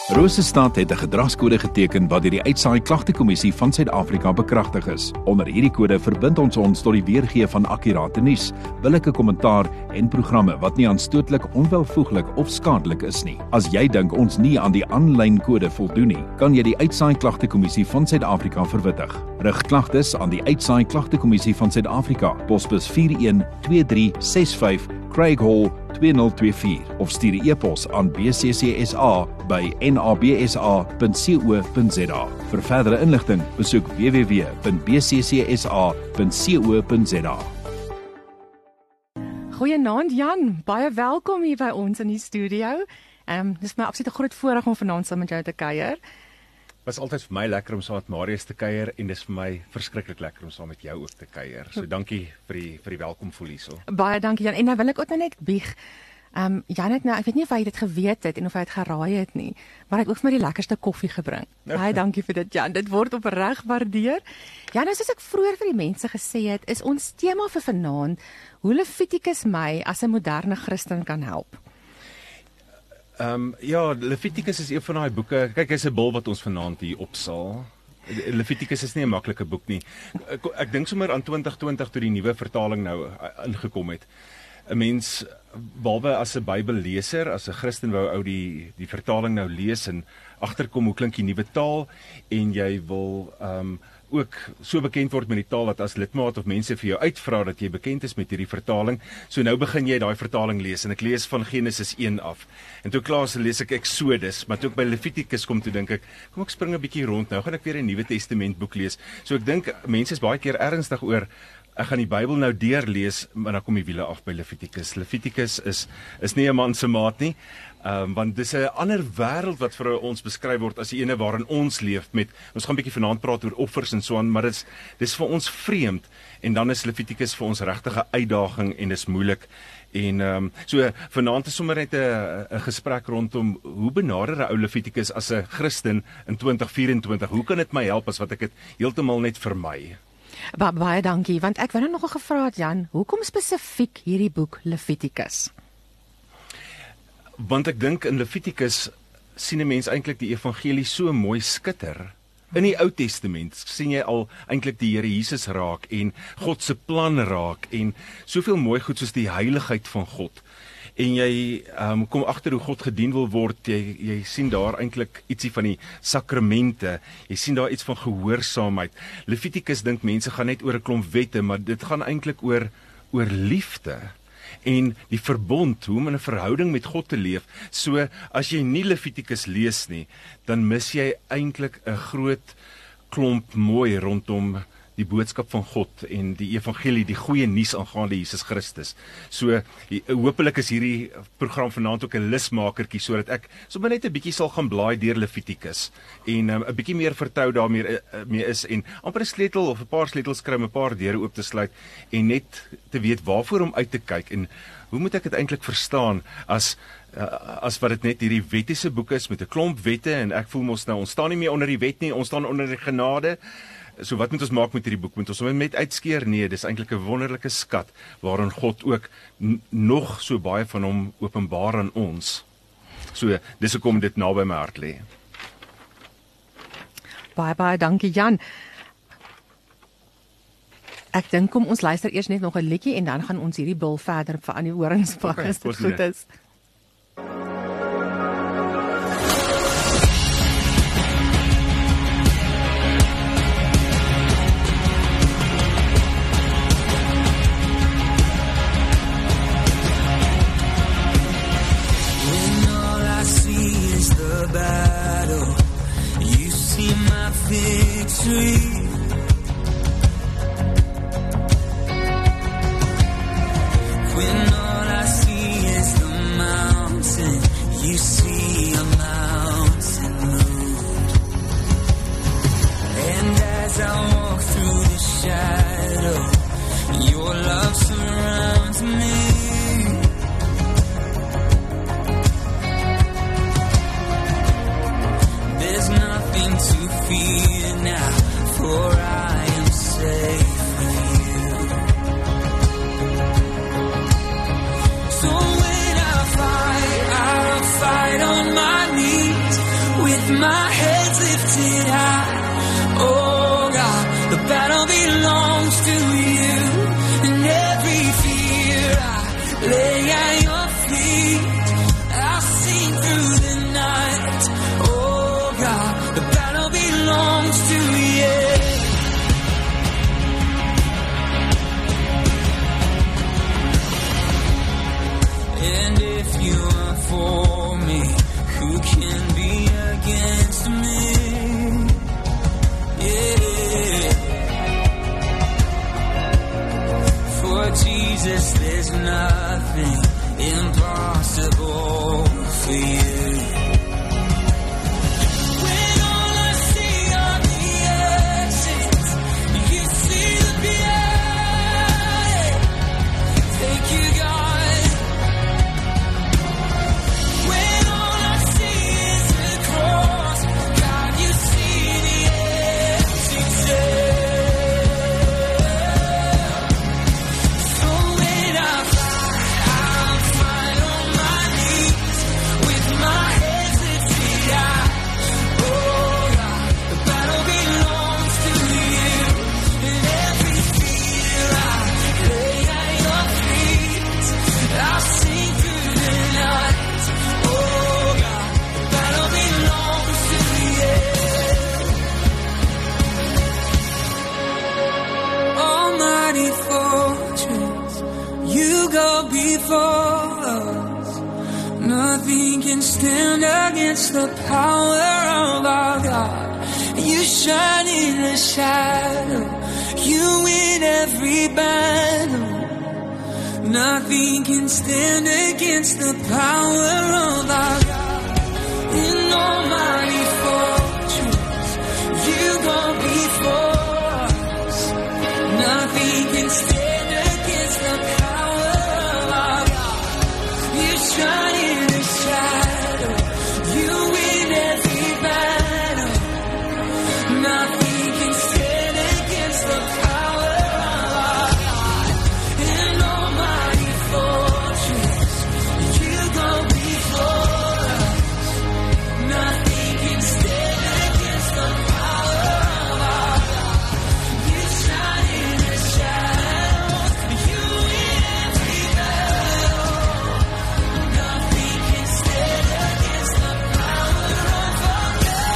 Rosestad het 'n gedragskode geteken wat deur die Uitsaai Klagtekommissie van Suid-Afrika bekragtig is. Onder hierdie kode verbind ons tot die weergee van akkurate nuus, billike kommentaar en programme wat nie aanstootlik, onwelvoeglik of skadelik is nie. As jy dink ons nie aan die aanlyn kode voldoen nie, kan jy die Uitsaai Klagtekommissie van Suid-Afrika verwittig. Rig klagtes aan die Uitsaai Klagtekommissie van Suid-Afrika, posbus 412365 Craig Hall 2024 of stuur 'n e-pos aan bccsa@nabsa.co.za. Vir verdere inligting, besoek www.bccsa.co.za. Goeienaand Jan, baie welkom hier by ons in die studio. Dis my absolute groot voorreg om vanaand saam met jou te kuier. Was altyd vir my lekker om saam met Marius te kuier en dis vir my verskriklik lekker om saam met jou ook te kuier. So dankie vir die welkom voel hierso. Baie dankie Jan. En nou wil ek ook net bieg. Jan het nou, ek weet nie of hy dit geweet het en of hy het geraai het nie, maar hy het ook vir my die lekkerste koffie gebring. Baie dankie vir dit Jan. Dit word opreg waardeer. Ja, nou soos ek vroeër vir die mense gesê het, is ons tema vir vanaand hoe Levitikus my as 'n moderne Christen kan help. Ja, Levitikus is een van daai boeke. Kyk, hy's 'n bil wat ons vanaand hier opsaal. Levitikus is nie 'n maklike boek nie. Ek dink sommer aan 2020 toe die nuwe vertaling nou ingekom het. 'n Mens, behalwe as 'n Bybelleser, as 'n Christen wou ou die vertaling nou lees en agterkom hoe klink die nuwe taal en jy wil ook so bekend word met die taal dat as lidmaat of mense vir jou uitvra dat jy bekend is met hierdie vertaling. So nou begin jy daai vertaling lees en ek lees van Genesis 1 af. En toe klaar lees ek Exodus, maar toe ek by Levitikus kom toe dink ek, kom ek spring 'n bietjie rond. Nou gaan ek weer 'n Nuwe Testament boek lees. So ek dink mense is baie keer ernstig oor ek gaan die Bybel nou deurlees, maar dan kom die wiele af by Levitikus. Levitikus is nie 'n man se maat nie. Want dis 'n ander wêreld wat vir ons beskryf word as die ene waarin ons leef met, ons gaan 'n bietjie vanaand praat oor offers en so aan, maar dis vir ons vreemd, en dan is Levitikus vir ons regtig 'n uitdaging en dis moeilik, en so vanaand is sommer net 'n gesprek rondom, hoe benader 'n ou Levitikus as 'n Christen in 2024, hoe kan dit my help as wat ek dit heeltemal net vermy? Baie dankie, want ek wou nou nogal gevra het Jan, hoekom spesifiek hierdie boek Levitikus? Want ek dink in Levitikus sien 'n mens eintlik die evangelie so mooi skitter. In die Ou Testament sien jy al eintlik die Here Jesus raak en God se plan raak en soveel mooi goed soos die heiligheid van God. En jy kom agter hoe God gedien wil word, jy sien daar eintlik ietsie van die sakramente, jy sien daar iets van gehoorsaamheid. Levitikus dink mense gaan net oor 'n klomp wette, maar dit gaan eintlik oor liefde. En die verbond, hoe om in 'n verhouding met God te leef. So, as jy nie Levitikus lees nie, dan mis jy eintlik 'n groot klomp mooi rondom die boodskap van God en die evangelie, die goeie nuus aangaande Jesus Christus. So, hopelik is hierdie program vanaand ook 'n lusmakertjie, sodat ek sommer net 'n bietjie sal gaan blaai deur Levitikus en 'n bietjie meer vertrou daarmee is en amper 'n sleutel of 'n paar sleutels kry om 'n paar deure oop te sluit en net te weet waarvoor om uit te kyk en hoe moet ek dit eintlik verstaan as wat dit net hierdie wettiese boek is met 'n klomp wette en ek voel mos nou, ons staan nie meer onder die wet nie, ons staan onder die genade. So wat moet ons maak met hierdie boek? Moet ons hom net uitskeer? Nee, dis eintlik 'n wonderlike skat waarin God ook nog so baie van hom openbaar aan ons. So dis hoekom dit naby my hart lê. Baie dankie Jan. Ek dink kom ons luister eers net nog 'n liedjie en dan gaan ons hierdie bil verder aan die horings pak as dit goed is. When all I see is the mountain, you see a mountain move. And as I walk through the shadow, your love surrounds me. There's nothing to fear now, for I am safe with you. So when I fight, I'll fight on my knees. with my head lifted high. Oh God, the battle belongs to you, and every fear I lay at your feet. I'll sing through the night. Oh God, the battle belongs to you. And if you are for me, who can be against me? Yeah. For Jesus, there's nothing impossible for you. When all I see are the exits, you see the beauty. Thank you, God. When all I see is the cross, God, you see the empty tomb. So when I fight, I'll fight on my knees with my head lifted high. Oh God, the battle belongs to you, and every fear I lay at your feet. I'll sing through the night. Oh God, the battle belongs to you. Almighty fortress, you go before us. Nothing can stand against the power of our God. You shine in the shadow, you win every battle. Nothing can stand against the power of our God. In almighty fortress, you go before us. Nothing can stand against the power of our God. You shine in the shadow, you win every battle. Nothing can stand against the power of our God. In almighty fortress, you go before us. Nothing can stand against the power of our God. You shine in the shadows, you win every battle. Nothing can stand against the power of our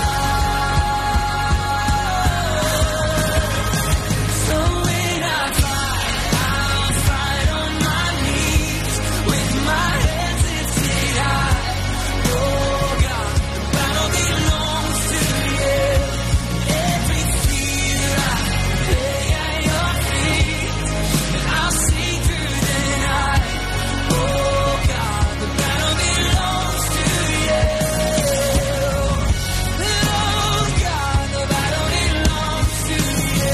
God. So when I fight, I'll fight on my knees with my head lifted high. Oh God, the battle belongs to you. Every fear I lay at your feet, and I'll sing through the night. Oh God, the battle belongs to you. Oh God, the battle belongs to you.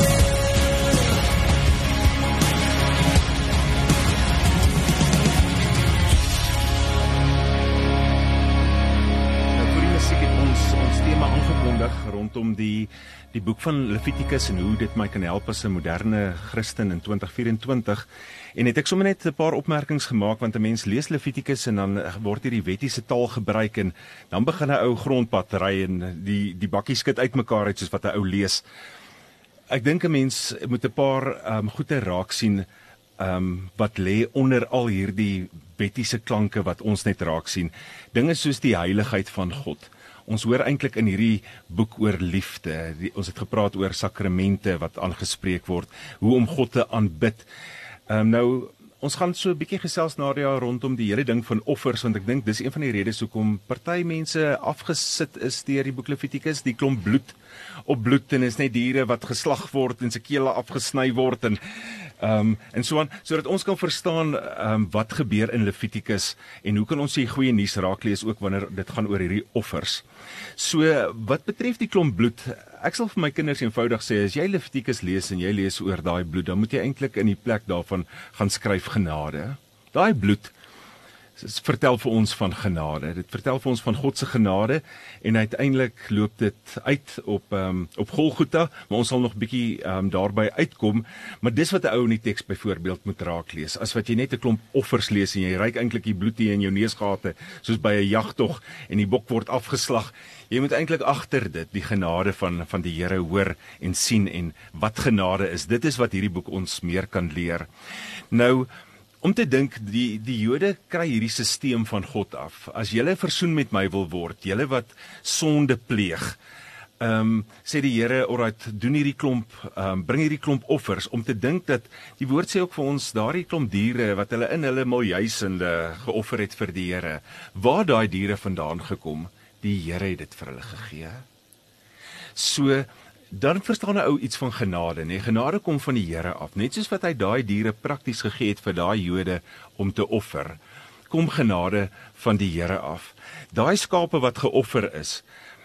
Nou vir die musiek het ons tema aangekondig rondom die boek van Levitikus en hoe dit my kan help as 'n moderne Christen in 2024. En het ek sommer net 'n paar opmerkings gemaak, want 'n mens lees Levitikus en dan word hierdie wettiese taal gebruik en dan begin 'n ou grondpad ry en die bakkie skud uitmekaar uit soos wat 'n ou lees. Ek dink 'n mens moet 'n paar goeie raak sien wat lê onder al hierdie wettiese klanke wat ons net raak sien. Dinge soos die heiligheid van God. Ons hoor eintlik in hierdie boek oor liefde. Ons het gepraat oor sakramente wat aangespreek word, hoe om God te aanbid. Nou, ons gaan so 'n bietjie gesels Nadia rondom die hele ding van offers, want ek dink dis een van die redes hoekom party mense afgesit is deur die boek Levitikus, die klomp bloed op bloed en is net diere wat geslag word en se kele afgesny word en so aan, sodat ons kan verstaan wat gebeur in Levitikus en hoe kan ons die goeie nuus raak lees ook wanneer dit gaan oor hierdie offers. So wat betref die klomp bloed, ek sal vir my kinders eenvoudig sê, as jy Levitikus lees en jy lees oor daai bloed, dan moet jy eintlik in die plek daarvan gaan skryf genade. Daai bloed vertel vir ons van genade. Dit vertel vir ons van God se genade en uiteindelik loop dit uit op Golgotha, maar ons sal nog bietjie daarby uitkom. Maar dis wat 'n ou in die teks byvoorbeeld moet raak lees. As wat jy net 'n klomp offers lees en jy ruik eintlik die bloed hier in jou neusgate soos by 'n jagtog en die bok word afgeslag. Jy moet eintlik agter dit die genade van die Here hoor en sien en wat genade is. Dit is wat hierdie boek ons meer kan leer. Nou om te dink, die Jode kry hierdie sisteem van God af. As julle versoen met my wil word, julle wat sonde pleeg, sê die Here, alright, doen hierdie klomp, bring hierdie klomp offers, om te dink dat, die woord sê ook vir ons, daardie klomp diere, wat hulle in hulle miljuisende geoffer het vir die Here, waar daai diere vandaan gekom, die Here het dit vir hulle gegee. So, dan verstaan 'n ou iets van genade, nee, genade kom van die Here af, net soos wat hy daai diere prakties gegee het vir daai Jode om te offer, kom genade van die Here af. Daai skape wat geoffer is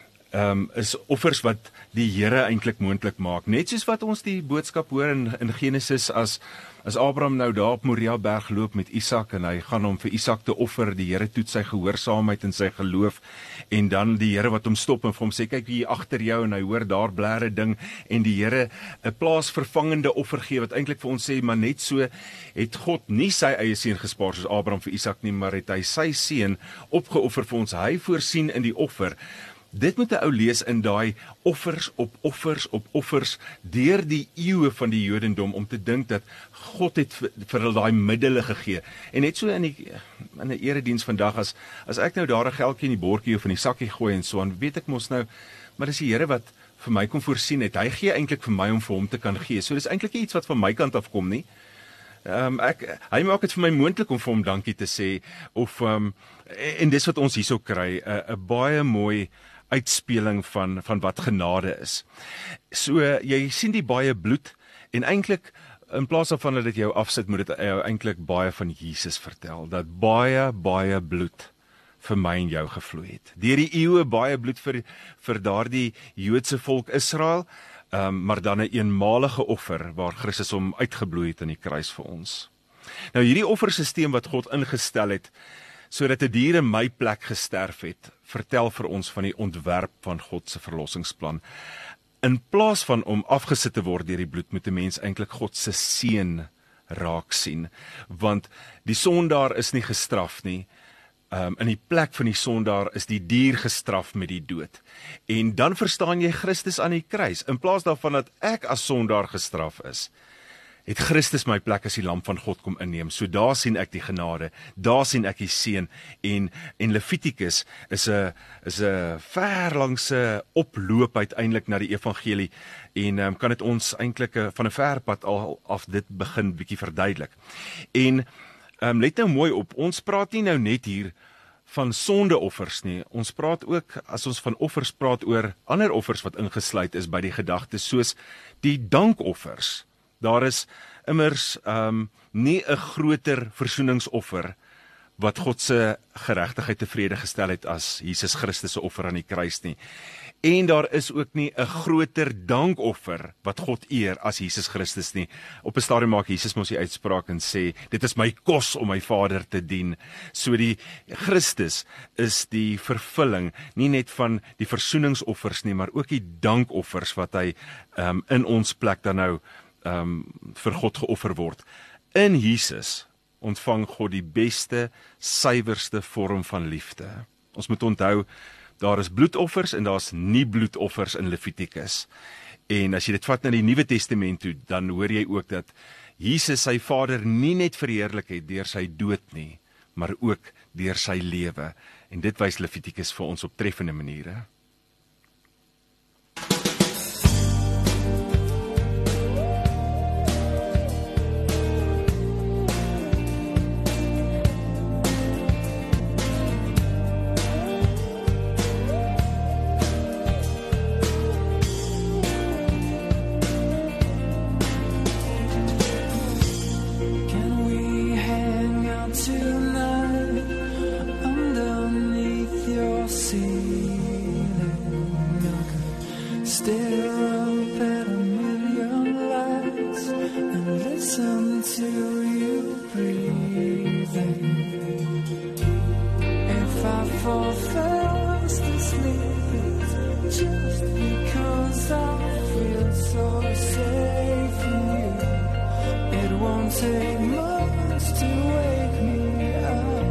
offers wat die Here eintlik moontlik maak, net soos wat ons die boodskap hoor in Genesis as Abraham nou daar op Moria berg loop met Isak en hy gaan om vir Isak te offer, die Here toets sy gehoorsaamheid en sy geloof en dan die Here wat hom stop en vir hom sê kyk hier agter jou en hy hoor daar blerre ding en die Here 'n plaasvervangende offer gee wat eintlik vir ons sê maar net so het God nie sy eie seun gespaar soos Abraham vir Isak nie, maar het hy sy seun opgeoffer vir ons, hy voorsien in die offer. Dit moet 'n ou lees in daai offers op offers deur die eeue van die Jodendom om te dink dat God het vir hulle daai middele gegee. En net so in 'n erediens vandag as ek nou daar 'n geldjie in die bordjie of in die sakkie gooi en so aan, weet ek mos nou, maar dis die Here wat vir my kom voorsien het. Hy gee eintlik vir my om vir hom te kan gee. So dis eintlik iets wat van my kant af kom nie. Hy maak dit vir my moontlik om vir hom dankie te sê of en dis wat ons hierso kry, 'n baie mooi uitspeling van wat genade is. So, jy sien die baie bloed, en eintlik, in plaas daarvan dat dit jou afsit, moet dit jou eintlik baie van Jesus vertel, dat baie bloed vir my en jou gevloei het. Deur die eeue baie bloed vir daardie Joodse volk Israel, maar dan 'n eenmalige offer, waar Christus hom uitgebloei het aan die kruis vir ons. Nou, hierdie offersisteem wat God ingestel het, sodat 'n dier in my plek gesterf het, vertel vir ons van die ontwerp van God se verlossingsplan. In plaas van om afgesit te word deur die bloed, moet 'n mens eintlik God se seën raak sien, want die sondaar is nie gestraf nie. In die plek van die sondaar is die dier gestraf met die dood. En dan verstaan jy Christus aan die kruis. In plaas daarvan dat ek as sondaar gestraf is, het Christus my plek as die lam van God kom inneem. So daar sien ek die genade, daar sien ek die seën, en Levitikus is 'n ver langse oploop uiteindelik na die evangelie, en kan dit ons eintlik van 'n ver pad al af dit begin bietjie verduidelik. En let nou mooi op, ons praat nie nou net hier van sondeoffers nie, ons praat ook, as ons van offers praat, oor ander offers wat ingesluit is by die gedagte, soos die dankoffers. Daar is immers nie 'n groter versoeningsoffer wat God se geregtigheid tevrede gestel het as Jesus Christus se offer aan die kruis nie. En daar is ook nie 'n groter dankoffer wat God eer as Jesus Christus nie. Op 'n stadium maak Jesus mos die uitspraak en sê, dit is my kos om my Vader te dien. So die Christus is die vervulling, nie net van die versoeningsoffers nie, maar ook die dankoffers wat hy in ons plek dan nou vir God geoffer word. In Jesus ontvang God die beste, suiwerste vorm van liefde. Ons moet onthou, daar is bloedoffers en daar's nie bloedoffers in Levitikus. En as jy dit vat na die Nuwe Testament toe, dan hoor jy ook dat Jesus sy Vader nie net verheerlik het deur sy dood nie, maar ook deur sy lewe. En dit wys Levitikus vir ons op treffende maniere. Listen to you breathing. if I fall fast asleep, it's just because I feel so safe in you. It won't take much to wake me up.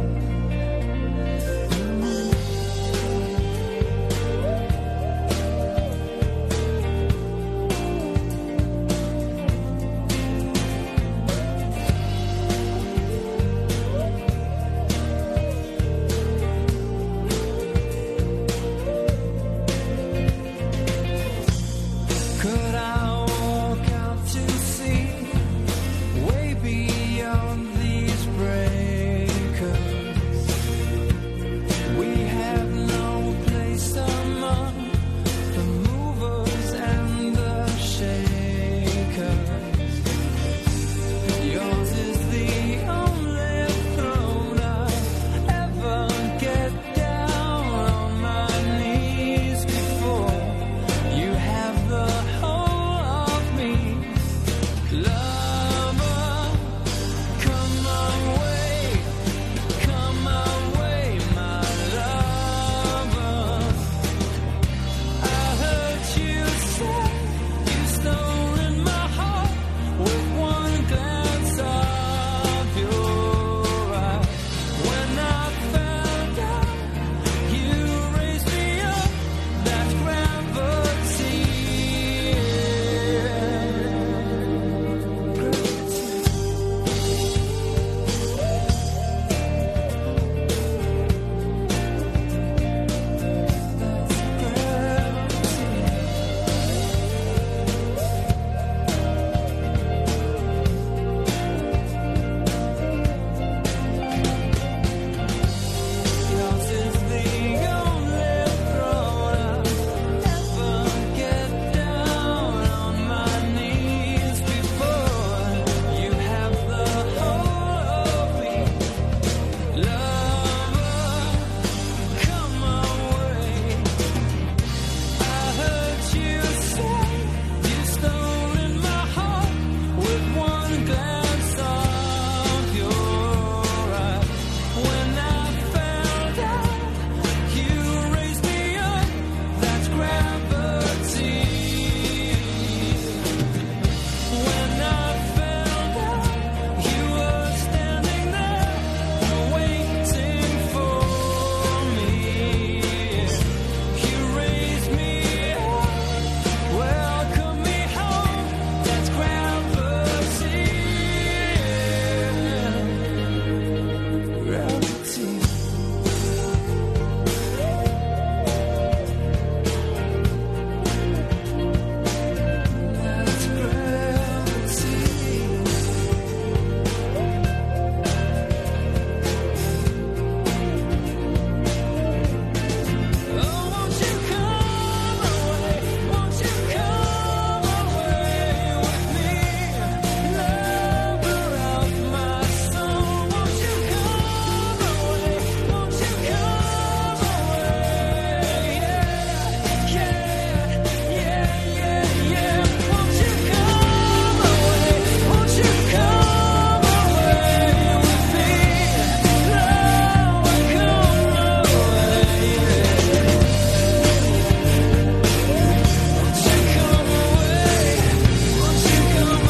Could I walk out to sea, way beyond these breakers? We have no place among the movers and the shakers. Yours is the only throne I'll ever get down on my knees before. You have the whole of me, lover. Come my way, my lover. I heard you say you stolen my heart with one glance of your eye. When I found out you raised me up, that's gravity. Yours is the only throne I'll ever get down on my knees before. You have the whole of me, lover. Come my way. I heard you say you stolen my heart with one glance of your eye. When I found out you raised me up, that's gravity. When I found out you were standing there waiting for me, you raised me up, welcome me home, that's gravity. Gravity. That's gravity. Oh, won't you come away? Won't you come away with me, lover of my soul? Won't you come away? Won't you come away? Yeah, yeah. Won't you come away? Won't you come away with me, lover, come away? Won't you come away? Won't you come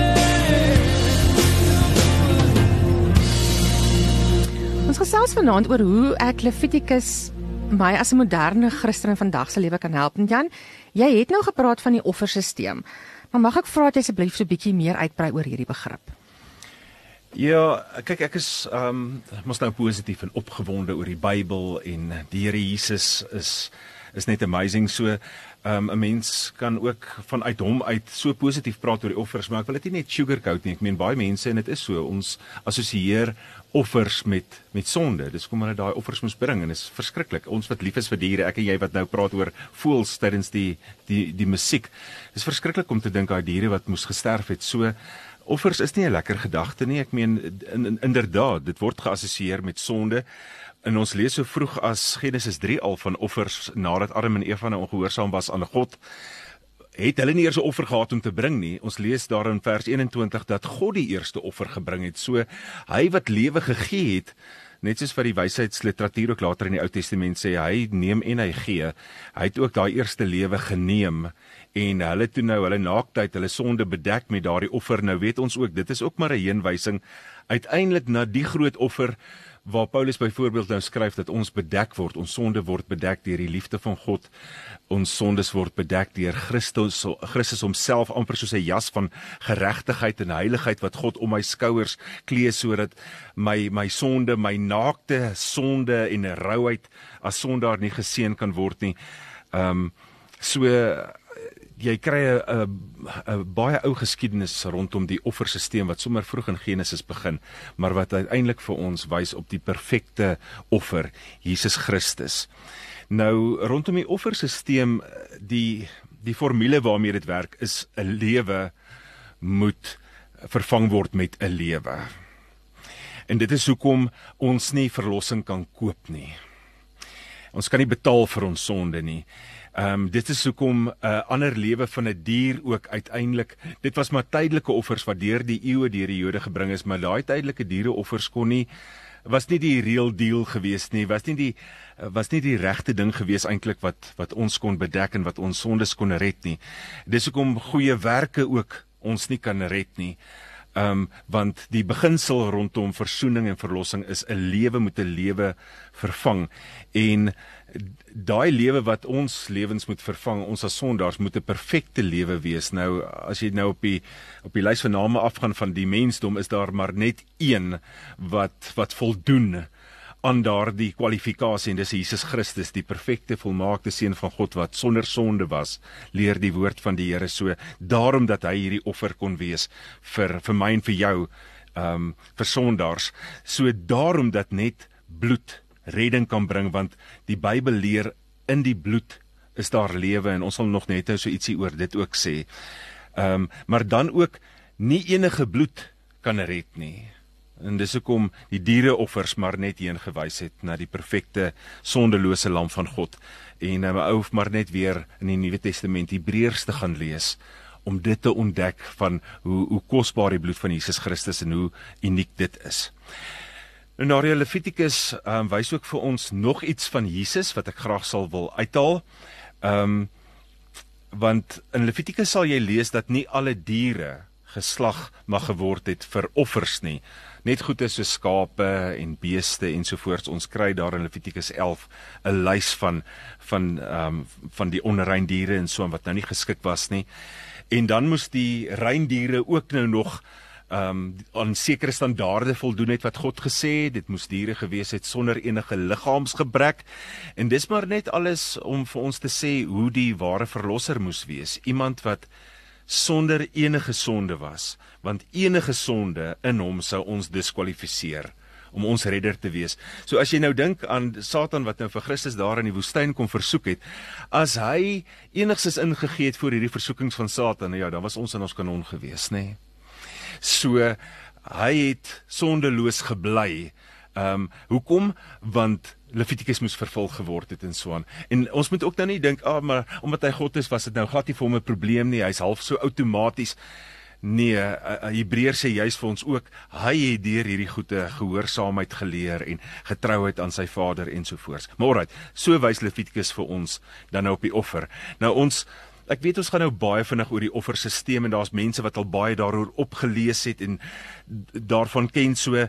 away? Ons gesels vanaand oor hoe ek Levitikus my as 'n moderne Christen in vandag se lewe kan help. En Jan, jy het nou gepraat van die offersisteem. Maar mag ek vra dat jy asseblief so 'n bietjie meer uitbrei oor hierdie begrip? Ja, kyk, ek is mos nou positief en opgewonde oor die Bybel en die Here Jesus is net amazing. So 'n mens kan ook vanuit hom uit so positief praat oor die offers, maar ek wil dit nie net sugarcoat nie. Ek meen baie mense, en dit is so, ons assosieer offers met sonde. Dis kom hulle daai offers moes bring en is verskriklik. Ons wat lief is vir diere, ek en jy wat nou praat oor voëls tydens die musiek. Dis verskriklik om te dink daai diere wat moes gesterf het. So offers is nie 'n lekker gedagte nie. Ek meen inderdaad, dit word geassosieer met sonde. En ons lees so vroeg as Genesis 3 al van offers nadat Adam en Eva nou ongehoorsaam was aan God. Het hulle nie eers 'n offer gehad om te bring nie. Ons lees daar in vers 21 dat God die eerste offer gebring het. So hy wat lewe gegee het, net soos wat die wysheidsliteratuur ook later in die Ou Testament sê, hy neem en hy gee. Hy het ook daai eerste lewe geneem en hulle toe nou hulle naaktheid, hulle sonde bedek met daardie offer. Nou weet ons ook, dit is ook maar 'n heenwysing uiteindelik na die groot offer waar Paulus byvoorbeeld nou skryf dat ons bedek word, ons sonde word bedek deur die liefde van God, ons sondes word bedek deur Christus homself, amper soos 'n jas van geregtigheid en heiligheid wat God om my skouers klee, sodat my sonde, my naakte sonde en rouheid as sondaar nie geseën kan word nie. Jy kry 'n baie ou geskiedenis rondom die offersisteem wat sommer vroeg in Genesis begin, maar wat uiteindelik vir ons wys op die perfekte offer, Jesus Christus. Nou, rondom die offersisteem, die formule waarmee dit werk, is 'n lewe moet vervang word met 'n lewe. En dit is hoekom ons nie verlossing kan koop nie. Ons kan nie betaal vir ons sonde nie. Dit is hoekom 'n ander lewe van 'n dier ook uiteindelik, dit was maar tydelike offers wat deur die eeue deur die Jode gebring is, maar daai tydelike diereoffers was nie die real deal gewees nie, was nie die regte ding gewees eintlik wat ons kon bedek en wat ons sondes kon red nie. Dis hoekom goeie werke ook ons nie kan red nie. Want die beginsel rondom versoening en verlossing is 'n lewe moet 'n lewe vervang, en daai lewe wat ons lewens moet vervang, ons as sondaars, moet 'n perfekte lewe wees. Nou, as jy nou op die lys van name afgaan van die mensdom, is daar maar net een wat voldoen aan daardie kwalifikasie, en dis Jesus Christus, die perfekte, volmaakte seun van God wat sonder sonde was, leer die woord van die Here. So daarom dat hy hierdie offer kon wees vir my en vir jou, vir sondaars. So daarom dat net bloed redding kan bring, want die Bybel leer in die bloed is daar lewe, en ons sal nog net so ietsie oor dit ook sê. Maar dan ook nie enige bloed kan red nie. En dis hoekom die diereoffers maar net heen gewys het na die perfekte sondelose lam van God. En ou hoef maar net weer in die Nuwe Testament Hebreërs te gaan lees om dit te ontdek van hoe kosbaar die bloed van Jesus Christus en hoe uniek dit is. En nou Levitikus wys ook vir ons nog iets van Jesus wat ek graag sal wil uithaal. Want in Levitikus sal jy lees dat nie alle diere geslag mag geword het vir offers nie. Net goede so skape en beeste ensovoorts. Ons kry daar in Levitikus 11 'n lys van die onrein diere en so wat nou nie geskik was nie. En dan moes die rein diere ook nou nog aan sekere standaarde voldoen het wat God gesê het. Dit moes diere gewees het sonder enige liggaamsgebrek. En dis maar net alles om vir ons te sê hoe die ware verlosser moes wees. Iemand wat sonder enige sonde was, want enige sonde in hom sou ons diskwalifiseer om ons redder te wees. So as jy nou dink aan Satan wat nou vir Christus daar in die woestyn kom versoek het, as hy enigstens ingegee het voor hierdie versoekings van Satan, ja, dan was ons in ons kanon gewees, nê? So hy het sondeloos gebly. Hoekom? Want Levitikus moes vervul geword het en so aan. En ons moet ook nou nie dink, maar omdat hy God is, was dit nou glad nie vir hom 'n probleem nie, hy's half so outomaties. Nee, Hebreërs sê juist vir ons ook, hy het deur hierdie goeie gehoorsaamheid geleer en getrouheid aan sy vader ensovoorts. Maar alright, so wys Levitikus vir ons dan nou op die offer. Nou ek weet ons gaan nou baie vinnig oor die offersisteem, en daar's mense wat al baie daaroor opgelees het en daarvan ken, so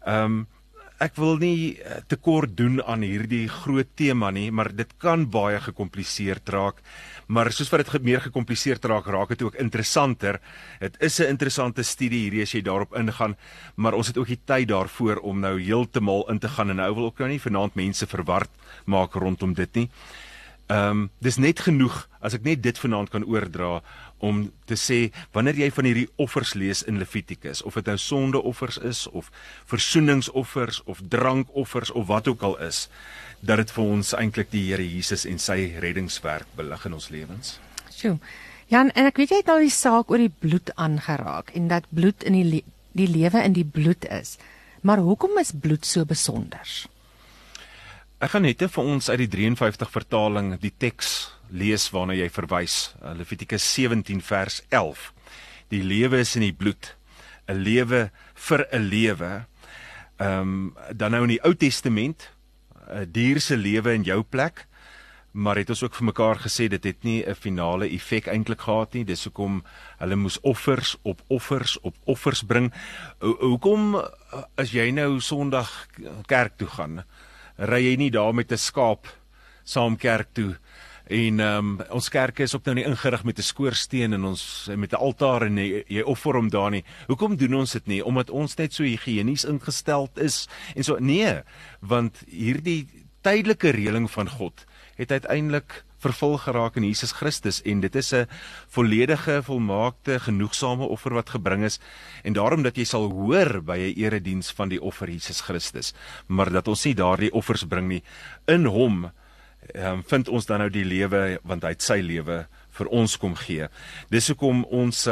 ek wil nie tekort doen aan hierdie groot tema nie, maar dit kan baie gekompliseerd raak. Maar soos wat dit meer gekompliseerd raak dit ook interessanter. Het is 'n interessante studie hierdie as jy daarop ingaan, maar ons het ook die tyd daarvoor om nou heeltemal in te gaan, en nou wil ook nou nie vanaand mense verward maak rondom dit nie. Dis net genoeg as ek net dit vanaand kan oordra om te sê, wanneer jy van hierdie offers lees in Levitikus, of dit nou sondeoffers is, of versoeningsoffers, of drankoffers, of wat ook al is, dat dit vir ons eintlik die Here Jesus en sy reddingswerk belig in ons lewens. Sjoe. Jan, en ek weet jy het nou die saak oor die bloed aangeraak, en dat bloed in die lewe in die bloed is. Maar hoekom is bloed so besonder? Ek gaan net vir ons uit die 53 vertaling die teks lees waarna jy verwys. Levitikus 17 vers 11. Die lewe is in die bloed. 'n lewe vir 'n lewe. Dan nou in die Ou Testament, 'n dier se lewe in jou plek, maar het ons ook vir mekaar gesê, dit het nie 'n finale effek eintlik gehad nie, dis hoekom hulle moes offers op offers bring. Hoekom, as jy nou Sondag kerk toe gaan, ry jy nie daar met 'n skaap saam kerk toe, en ons kerke is ook nou nie ingerig met 'n skoorsteen en ons met 'n altaar en jy offer hom daar nie. Hoekom doen ons dit nie? Omdat ons net so higienies ingesteld is en so? Nee, want hierdie tydelike reëling van God het uiteindelik vervul geraak in Jesus Christus, en dit is 'n volledige, volmaakte, genoegsame offer wat gebring is, en daarom dat jy sal hoor by 'n erediens van die offer Jesus Christus, maar dat ons nie daardie offers bring nie. In hom vind ons dan nou die lewe, want hy het sy lewe vir ons kom gee. Dis hoekom ons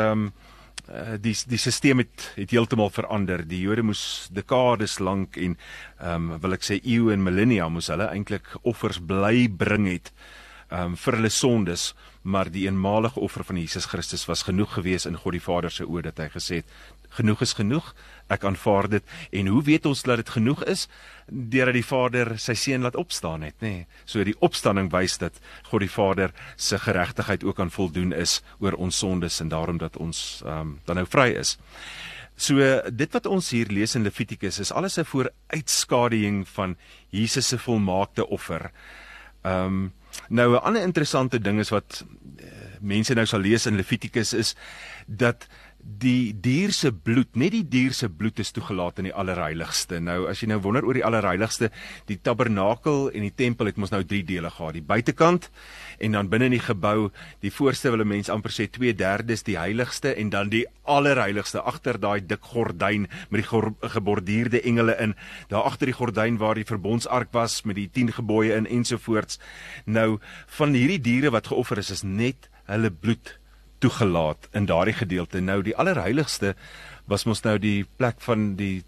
die sisteem het heeltemal verander. Die Jode moes dekades lank en wil ek sê eeue en millennia moes hulle eintlik offers bly bring het vir hulle sondes, maar die eenmalige offer van Jesus Christus was genoeg gewees in God die Vader se oë, dat hy gesê het, genoeg is genoeg, ek aanvaar dit. En hoe weet ons dat dit genoeg is? Deurdat die Vader sy seun laat opstaan het, nê? So die opstanding wys dat God die Vader se geregtigheid ook aan voldoen is oor ons sondes, en daarom dat ons dan nou vry is. So dit wat ons hier lees in Levitikus is alles 'n vooruitskaduwing van Jesus se volmaakte offer. Nou 'n ander interessante ding is wat mense nou sal lees in Levitikus is dat die dier se bloed, net die dier se bloed is toegelaat in die allerheiligste. Nou as jy nou wonder oor die allerheiligste, die tabernakel en die tempel het mos nou 3 dele gehad, die buitekant en dan binne in die gebou, die voorste wil 'n mens amper sê 2/3 die heiligste, en dan die allerheiligste agter daai dik gordyn met die geborduurde engele in, daar agter die gordyn waar die verbondsark was met die 10 gebooie in ensovoorts. Nou van hierdie diere wat geoffer is net hulle bloed toegelaat in daardie gedeelte. Nou die allerheiligste was mos nou die plek van die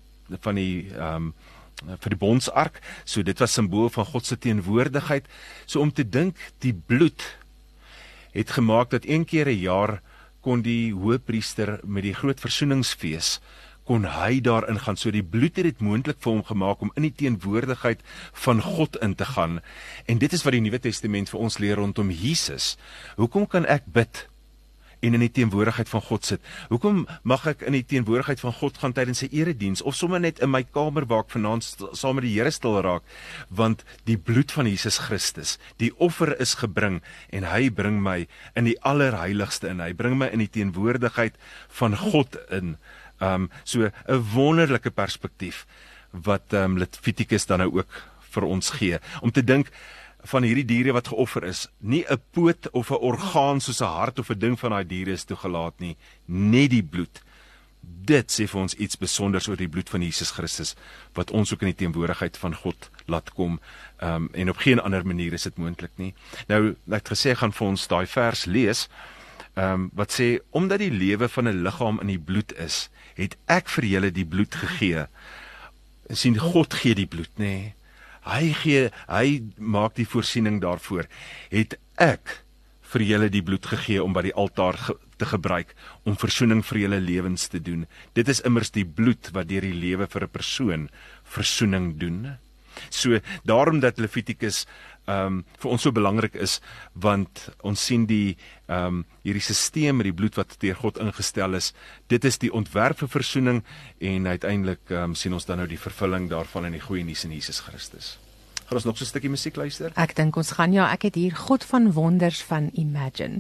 vir die bondsark, so dit was simbool van God se teenwoordigheid. So om te dink, die bloed het gemaak dat een keer 'n jaar kon die hoëpriester met die groot versoeningsfees, kon hy daarin gaan, so die bloed het dit moontlik vir hom gemaak om in die teenwoordigheid van God in te gaan. En dit is wat die Nuwe Testament vir ons leer rondom Jesus. Hoekom kan ek bid en in die teenwoordigheid van God sit? Hoekom mag ek in die teenwoordigheid van God gaan tydens sy erediens, of sommer net in my kamer waar ek vanaand saam met die Here stil raak? Want die bloed van Jesus Christus, die offer is gebring, en hy bring my in die allerheiligste in, hy bring my in die teenwoordigheid van God in. So 'n wonderlike perspektief wat Levitikus dan nou ook vir ons gee, om te dink van hierdie diere wat geoffer is, nie 'n poot of 'n orgaan soos 'n hart of 'n ding van daai diere is toegelaat nie, net die bloed. Dit sê vir ons iets besonders oor die bloed van Jesus Christus, wat ons ook in die teenwoordigheid van God laat kom, en op geen ander manier is dit moontlik nie. Nou, ek het gesê, ek gaan vir ons daai vers lees, wat sê, omdat die lewe van 'n liggaam in die bloed is, het ek vir julle die bloed gegee. Sien, God gee die bloed, nê? Hy maak die voorsiening daarvoor. Het ek vir julle die bloed gegee om by die altaar te gebruik, om versoening vir julle lewens te doen. Dit is immers die bloed wat deur die lewe vir 'n persoon versoening doen. So, daarom dat Levitikus vir ons so belangrik is, want ons sien hierdie sisteem met die bloed wat deur God ingestel is, dit is die ontwerp vir versoening, en uiteindelik sien ons dan nou die vervulling daarvan in die goeie nuus in Jesus Christus. Gaan ons nog so 'n stukkie musiek luister? Ek dink ons gaan, ja, ek het hier God van Wonders van Imagine.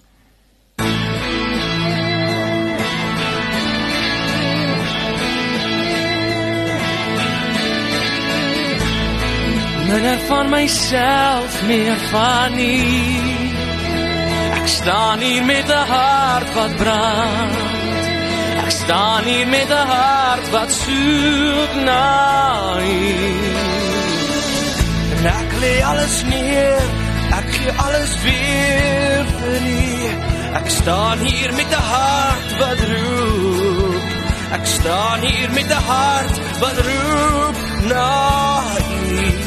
Minder van myself, meer van U. Ek staan hier met 'n hart wat brand. Ek staan hier met 'n hart wat soek na U. En ek lê alles neer, ek gee alles weer vir U. Ek staan hier met 'n hart wat roep. Ek staan hier met 'n hart wat roep na U.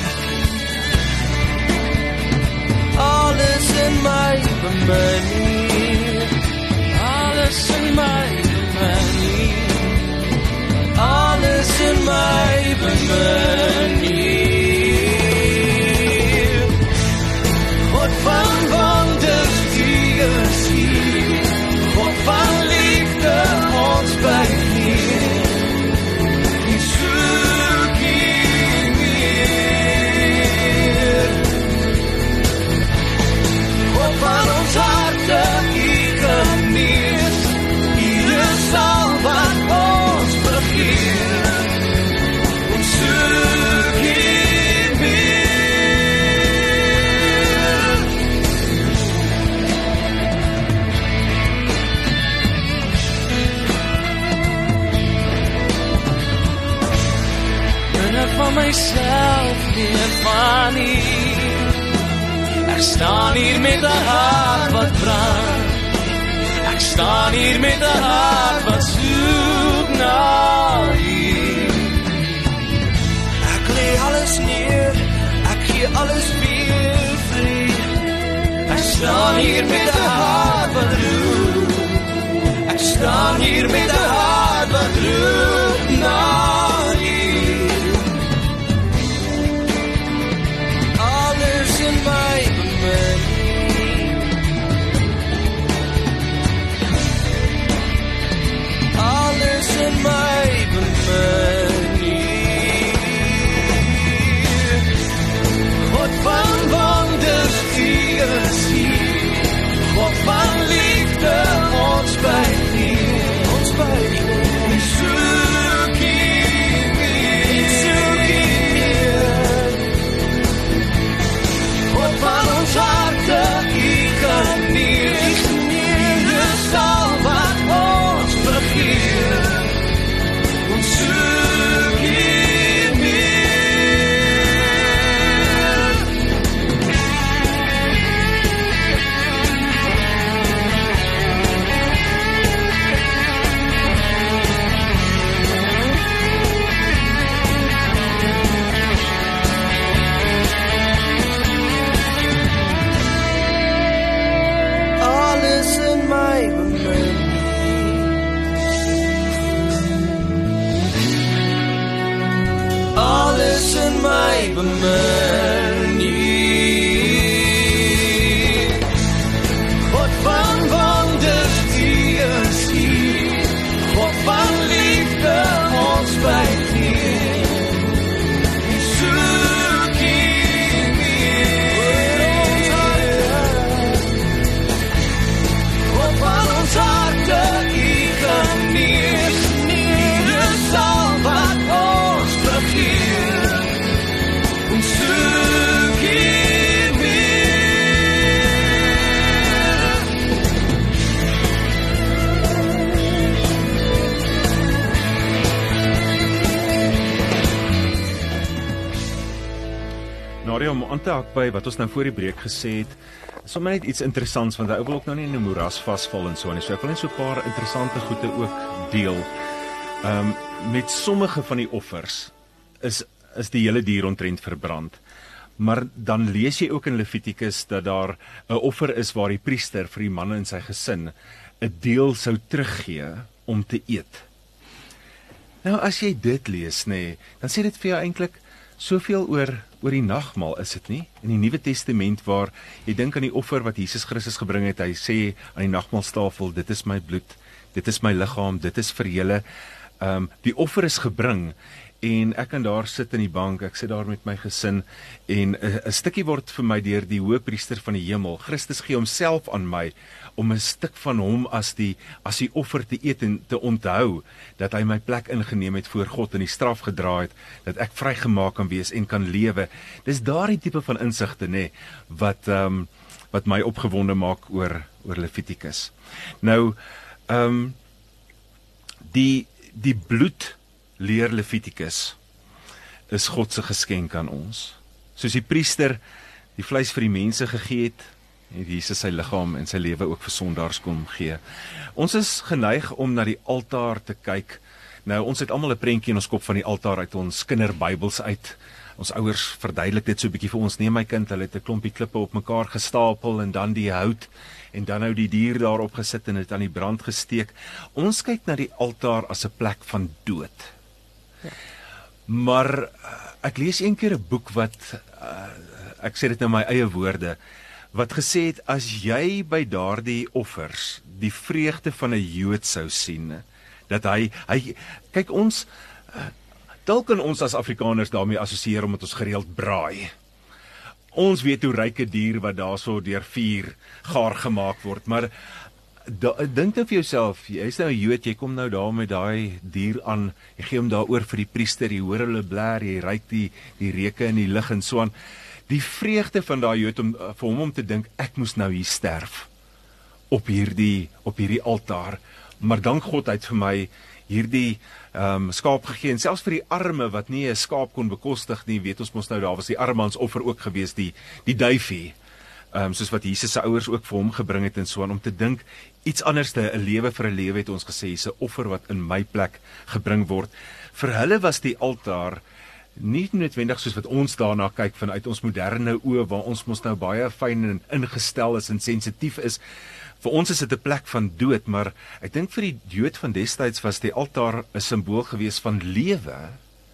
Alles in my bemin U. Alles in my bemin U. Alles in my myself meer van hier. Ek staan hier met 'n hart wat brand. Ek staan hier met 'n hart wat soek na U. Ek lê alles neer, ek gee alles weer vir U. Ek staan hier met 'n hart wat roep. Ek staan hier met 'n hart wat roep na U. Alles in my bemin. Alles in my bemanier. God van wonders, U is hier. God van liefde, ons buig neer. Ons buig neer. Ek soek U weer. Ek soek U weer. God van ons harte, U kan neer. U is al wat ons begeer. Ons soek U meer. Alles in my bemin. Alles in my bemanier. God van wonders, U is hier. God van liefde, ons buig neer. Ek soek U weer. God van ons harte, U kan neer. U is al wat ons begeer. Ons soek U weer. Nadia, om aan te hak by wat ons nou voor die breek gesê het, is sommer net iets interessants, want hy wil ook nou nie in 'n moeras vasval en so nie. So ek wil net so 'n paar interessante goede ook deel. Met sommige van die offers is die hele dier omtrent verbrand. Maar dan lees jy ook in Levitikus dat daar 'n offer is waar die priester vir die manne in sy gesin 'n deel sou teruggee om te eet. Nou as jy dit lees, nê, dan sê dit vir jou eintlik soveel oor die nagmaal, is dit nie? In die Nuwe Testament waar jy dink aan die offer wat Jesus Christus gebring het, hy sê aan die nagmaalstafel, dit is my bloed, dit is my liggaam, dit is vir julle. Die offer is gebring en ek kan daar sit in die bank, ek sit daar met my gesin en 'n stukkie word vir my deur die Hoëpriester van die hemel. Christus gee homself aan my om 'n stuk van hom as die offer te eet en te onthou dat hy my plek ingeneem het voor God en die straf gedra het, dat ek vrygemaak kan wees en kan lewe. Dis daardie tipe van insigte, nê, wat my opgewonde maak oor Levitikus. Nou, die bloed, leer Levitikus, is God se geskenk aan ons. Soos die priester die vleis vir die mense gegee het, en Jesus sy liggaam en sy lewe ook vir sondaars kom gee. Ons is geneig om na die altaar te kyk. Nou, ons het almal 'n prentjie in ons kop van die altaar uit ons kinderbybels uit. Ons ouers verduidelik dit so 'n bietjie vir ons. Nee, my kind, hulle het 'n klompie klippe op mekaar gestapel en dan die hout en dan nou die dier daarop gesit en dit aan die brand gesteek. Ons kyk na die altaar as 'n plek van dood. Ja. Maar ek lees eendag 'n boek wat ek sê dit nou my eie woorde, wat gesê het, as jy by daardie offers die vreugde van 'n Jood sou sien, dat hy kyk ons, dalk kan ons as Afrikaners daarmee assosieer omdat ons gereeld braai. Ons weet hoe ryke dier wat daarso deur vuur gaar gemaak word, maar dink nou vir jouself, jy's nou 'n Jood, jy kom nou daar met daai dier aan, jy gee hom daaroor vir die priester, jy hoor hulle blær, jy ruik die reuke in die lug en so aan. Die vreugde van daai Jood vir hom om te dink, ek moes nou hier sterf op hierdie altaar, maar dank God uit vir my hierdie skaap gegee, en selfs vir die arme wat nie 'n skaap kon bekostig nie, weet ons mos nou, daar was die armansoffer ook gewees, die duifie, soos wat Jesus se ouers ook vir hom gebring het en so aan, om te dink, iets anders, 'n lewe vir 'n lewe, het ons gesê, is 'n offer wat in my plek gebring word. Vir hulle was die altaar nie noodwendig soos wat ons daarna kyk vanuit ons moderne oë, waar ons mos nou baie fyn en ingestel is en sensitief is. Vir ons is dit 'n plek van dood, maar ek dink vir die Jood van destyds was die altaar 'n simbool gewees van lewe.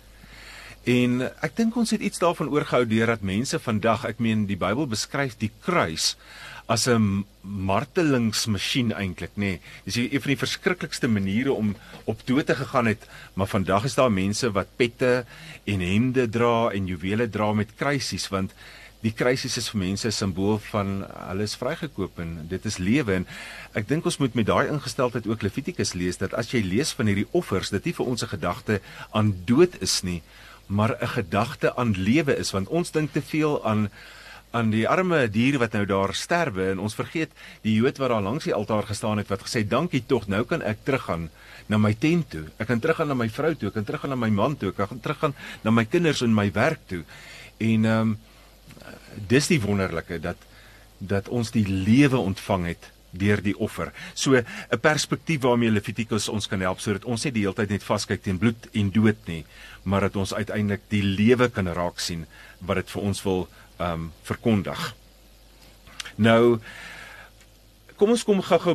En ek dink ons het iets daarvan oorgehou deurdat mense vandag, ek meen die Bybel beskryf die kruis as 'n martelingsmasjien eintlik, nê. Dis een van die verskriklikste maniere om op dood te gegaan het, maar vandag is daar mense wat pette en hemde dra en juwele dra met kruisies, want die kruisies is vir mense 'n simbool van hulle is vrygekoop en dit is lewe. En ek dink ons moet met daai ingesteldheid ook Levitikus lees, dat as jy lees van hierdie offers, dit nie vir ons 'n gedagte aan dood is nie, maar 'n gedagte aan lewe is, want ons dink te veel aan die arme dier wat nou daar sterwe, en ons vergeet die Jood wat daar langs die altaar gestaan het, wat gesê, dankie tog, nou kan ek teruggaan na my tent toe, ek kan teruggaan na my vrou toe, ek kan teruggaan na my man toe, ek kan teruggaan na my kinders en my werk toe. En dis die wonderlike, dat ons die lewe ontvang het deur die offer. So 'n perspektief waarmee Levitikus ons kan help, sodat ons nie die hele tyd net vaskyk teen bloed en dood nie, maar dat ons uiteindelik die lewe kan raak sien wat dit vir ons wil verkondig. Nou, kom ons kom gou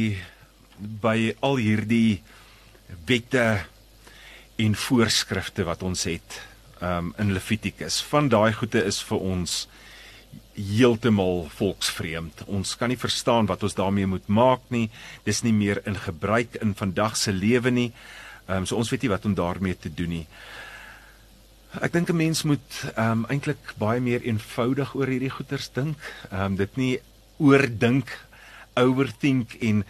by al hierdie wette en voorskrifte wat ons het in Levitikus. Van daai goede is vir ons heeltemal volksvreemd. Ons kan nie verstaan wat ons daarmee moet maak nie. Dis nie meer in gebruik in vandag se lewe nie. So ons weet nie wat om daarmee te doen nie. Ek dink 'n mens moet eintlik baie meer eenvoudig oor hierdie goeters dink. Dit nie oordink, overthink en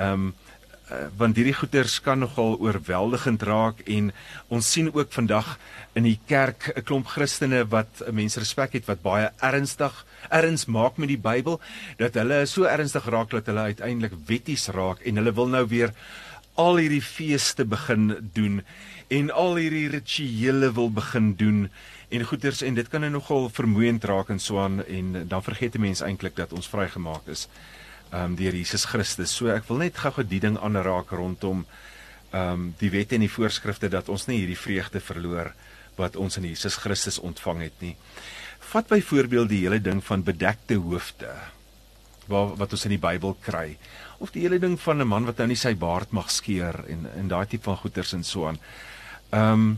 want hierdie goeters kan nogal oorweldigend raak, en ons sien ook vandag in die kerk 'n klomp Christene wat mense respek het, wat baie erns maak met die Bybel, dat hulle so ernstig raak dat hulle uiteindelik wetties raak, en hulle wil nou weer al hierdie feeste begin doen, en al hierdie rituele wil begin doen, en goeters, en dit kan nogal vermoeiend raak en so aan, en dan vergeet die mens eintlik dat ons vrygemaak is deur Jesus Christus. So ek wil net gou die ding aanraak rondom die wette en die voorskrifte, dat ons nie hierdie vreugde verloor wat ons in Jesus Christus ontvang het nie. Vat byvoorbeeld die hele ding van bedekte hoofde, wat ons in die Bybel kry, of die hele ding van 'n man wat nou nie sy baard mag skeer, en daai tipe van goeters en so aan.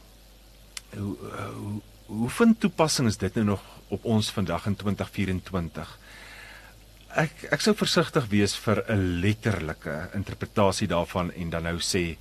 Hoe van toepassing is dit nou nog op ons vandag in 2024? Ek sou versigtig wees vir 'n letterlike interpretasie daarvan, en dan nou sê,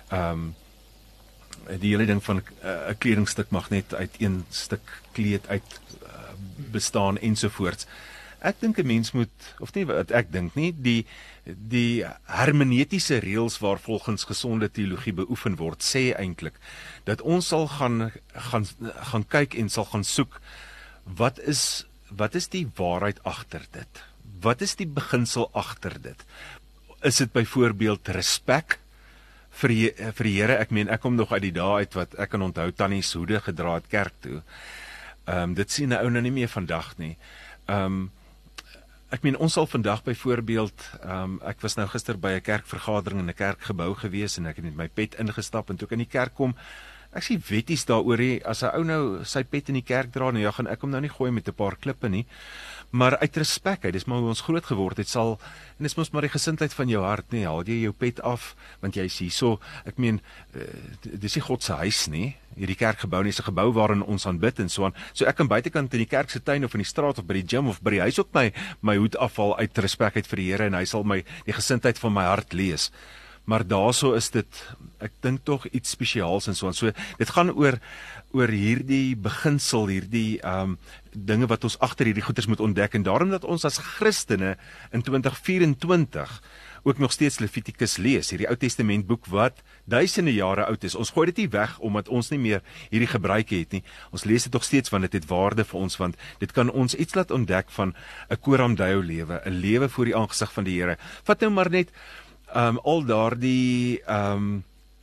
die hele ding van 'n kledingstuk mag net uit een stuk kleed uit bestaan ensovoorts. Ek dink 'n mens moet, of nie wat ek dink nie, die hermeneutiese reëls waar volgens gesonde teologie beoefen word, sê eintlik dat ons sal gaan kyk en sal gaan soek, wat is die waarheid agter dit? Wat is die beginsel agter dit? Is dit byvoorbeeld respek vir die Here? Ek meen, ek kom nog uit die dae uit wat ek kan onthou tannie se hoede gedra het kerk toe. Dit sien 'n ou nou nie meer vandag nie. Ek meen, ons sal vandag byvoorbeeld, ek was nou gister by 'n kerkvergadering in 'n kerkgebou gewees, en ek het met my pet ingestap, en toe ek in die kerk kom, ek sien wetties daaroor, as 'n ou nou sy pet in die kerk dra, nou ja, gaan ek hom nou nie gooi met 'n paar klippe nie, maar uit respek, dis maar hoe ons groot geword het, en dis mos maar die gesindheid van jou hart, nie, haal jy jou pet af, want jy is hier so, ek meen, dis nie God se huis nie, hierdie kerkgebou nie, is 'n gebou waarin ons aanbid en so aan, so ek kan buitekant in die kerk se tuin, of in die straat, of by die gym, of by die huis ook my hoed afval uit respek uit vir die Here, en hy sal die gesindheid van my hart lees. Maar daarso is dit, ek dink tog iets spesiaals en so aan. So dit gaan oor hierdie beginsel, hierdie dinge wat ons agter hierdie goeders moet ontdek, en daarom dat ons as Christene in 2024 ook nog steeds Levitikus lees, hierdie Ou Testament boek wat duisende jare oud is. Ons gooi dit nie weg omdat ons nie meer hierdie gebruik het nie. Ons lees dit nog steeds want dit het waarde vir ons, want dit kan ons iets laat ontdek van 'n Coram Deo lewe, 'n lewe voor die aangesig van die Here. Vat nou maar net al daardie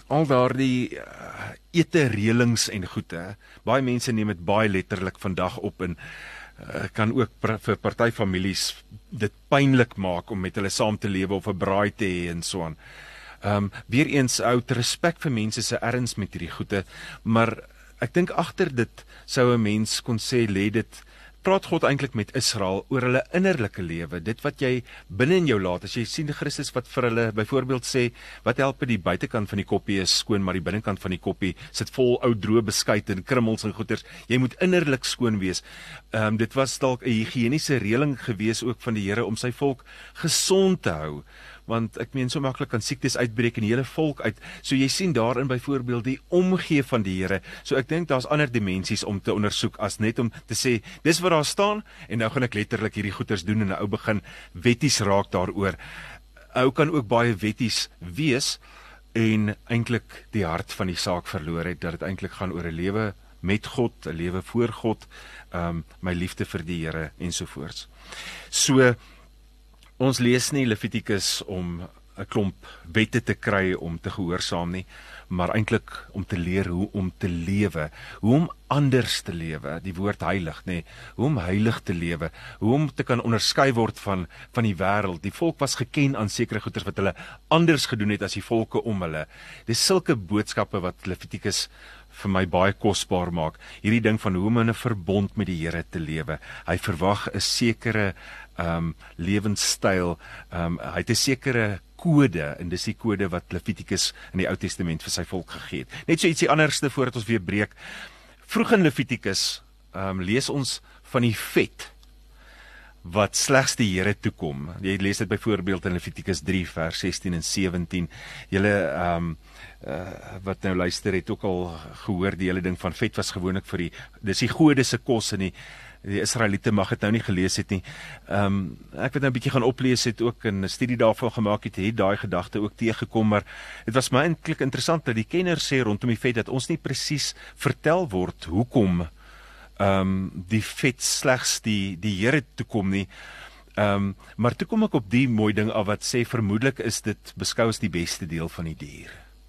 al daardie etereëlings en goede. Baie mense neem dit baie letterlik vandag op en kan ook vir party families dit pynlik maak om met hulle saam te lewe of 'n braai te hê en so aan. Weer eens uit respek vir mense se erns met hierdie goede, maar ek dink agter dit sou 'n mens kon sê lê dit praat God eintlik met Israel oor hulle innerlike lewe, dit wat jy binne in jou laat. As jy sien Christus wat vir hulle byvoorbeeld sê, wat help die buitekant van die koppie is skoon, maar die binnekant van die koppie sit vol ou droë beskuit en krummels en goeters. Jy moet innerlik skoon wees. Dit was dalk 'n higiëniese reëling gewees ook van die Here om sy volk gesond te hou. Want ek meen so maklik kan siektes uitbreek in die hele volk uit. So jy sien daarin byvoorbeeld die omgee van die Here. So ek dink daar's ander dimensies om te ondersoek as net om te sê dis wat daar staan en nou gaan ek letterlik hierdie goeters doen en 'n ou begin wetties raak daaroor. Ou kan ook baie wetties wees en eintlik die hart van die saak verloor het, dat dit eintlik gaan oor 'n lewe met God, 'n lewe voor God, my liefde vir die Here ensovoorts. So ons lees nie Levitikus om 'n klomp wette te kry om te gehoorsaam nie, maar eintlik om te leer hoe om te lewe, hoe om anders te lewe, die woord heilig, nee, hoe om heilig te lewe, hoe om te kan onderskei word van die wêreld. Die volk was geken aan sekere goeders wat hulle anders gedoen het as die volke om hulle. Dis sulke boodskappe wat Levitikus vir my baie kosbaar maak. Hierdie ding van hoe om in 'n verbond met die Here te lewe. Hy verwag 'n sekere lewenstyl, hy het 'n sekere kode, en dis die kode wat Levitikus in die Ou Testament vir sy volk gegee het. Net so ietsie anderste voordat ons weer breek. Vroeg in Levitikus lees ons van die vet wat slegs die Here toekom. Jy lees dit byvoorbeeld in Levitikus 3 vers 16 en 17. Julle wat nou luister het ook al gehoor die hele ding van vet was gewoonlik vir dis die gode se kos, en die Israeliete mag het nou nie gelees het nie. Ek het nou 'n bietjie gaan oplees, het ook 'n studie daarvan gemaak, het daai gedagte ook teëgekom, maar dit was my eintlik interessant dat die kenners sê rondom die vet dat ons nie presies vertel word hoekom die vet slegs die Here toekom nie. Maar toe kom ek op die mooi ding af wat sê vermoedelik is dit beskou as die beste deel van die dier.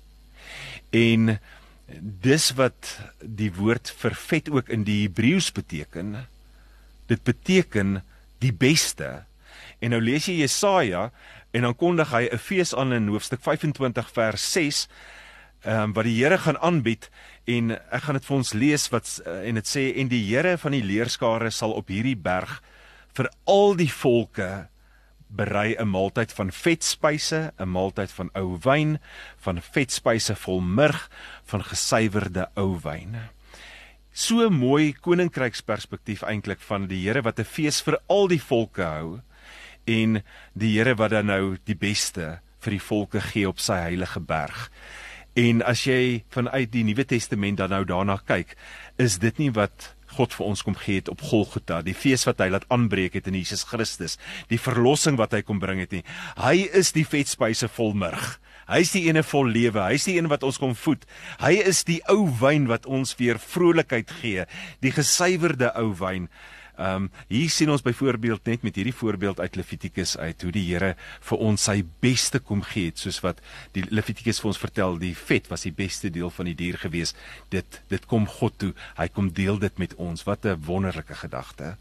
En dis wat die woord vir vet ook in die Hebreëus beteken. Dit beteken die beste. En nou lees jy Jesaja en dan kondig hy 'n fees aan in hoofstuk 25 vers 6 wat die Here gaan aanbied, en ek gaan dit vir ons lees en dit sê, en die Here van die leerskare sal op hierdie berg vir al die volke berei 'n maaltyd van vetspyse, 'n maaltyd van ou wyn, van vetspyse vol murg, van gesuiwerde ou wyn. So mooi koninkryksperspektief eintlik van die Here wat 'n fees vir al die volke hou, en die Here wat dan nou die beste vir die volke gee op sy heilige berg. En as jy vanuit die Nuwe Testament dan nou daarna kyk, is dit nie wat God vir ons kom gee het op Golgotha, die fees wat hy laat aanbreek het in Jesus Christus, die verlossing wat hy kom bring het nie. Hy is die vetspyse vol murg. Hy is die ene vol lewe, hy is die ene wat ons kom voed. Hy is die ou wyn wat ons weer vrolikheid gee, die gesuiwerde ou wyn. Hier sien ons byvoorbeeld net met hierdie voorbeeld uit Levitikus uit, hoe die Here vir ons sy beste kom gee het, soos wat die Levitikus vir ons vertel, die vet was die beste deel van die dier gewees. Dit kom God toe, hy kom deel dit met ons. Wat 'n wonderlike gedagte.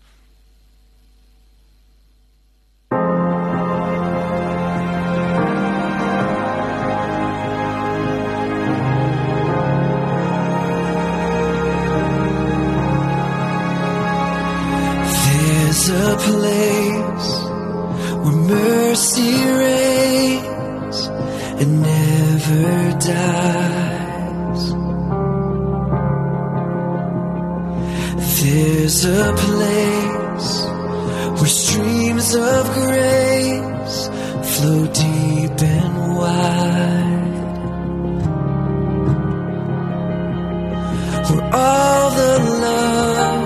There's a place where mercy reigns and never dies. There's a place where streams of grace flow deep and wide, where all the love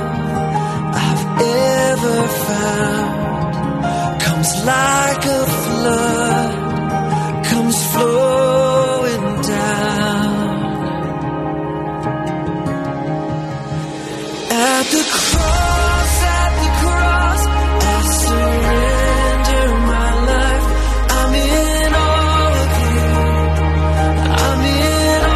ever found comes like a flood, comes flowing down. At the cross, I surrender my life. I'm in all of you. I'm in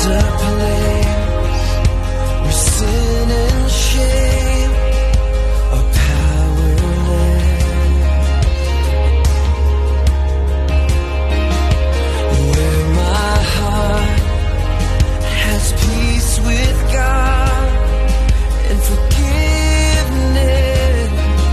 a place where sin and shame are powerless, where my heart has peace with God and forgiveness,